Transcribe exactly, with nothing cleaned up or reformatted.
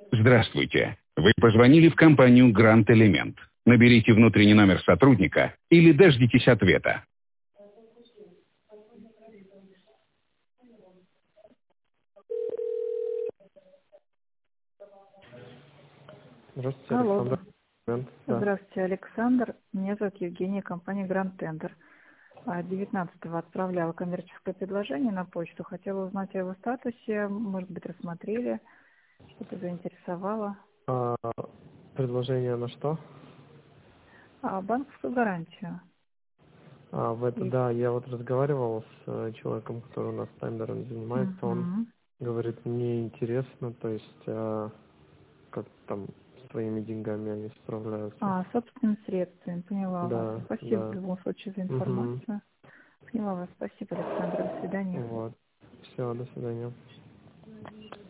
Здравствуйте. Вы позвонили в компанию Grand Element. Наберите внутренний номер сотрудника или дождитесь ответа. Здравствуйте, Алло. Александр. Да. Здравствуйте, Александр. Меня зовут Евгения, компания Grand Tender. девятнадцатого отправляла коммерческое предложение на почту. Хотела узнать о его статусе. Может быть, рассмотрели, что-то заинтересовало. А, предложение на что? А банковскую гарантию. А, в это, И... да, я вот разговаривал с э, человеком, который у нас тендером занимается. Угу. Он говорит, мне интересно, то есть э, как там с твоими деньгами они справляются. А, собственными средствами. Поняла Да, вас. Спасибо да. в любом случае за Угу. информацию. Поняла вас. Спасибо, Александр. До свидания. Вот. Все, до свидания.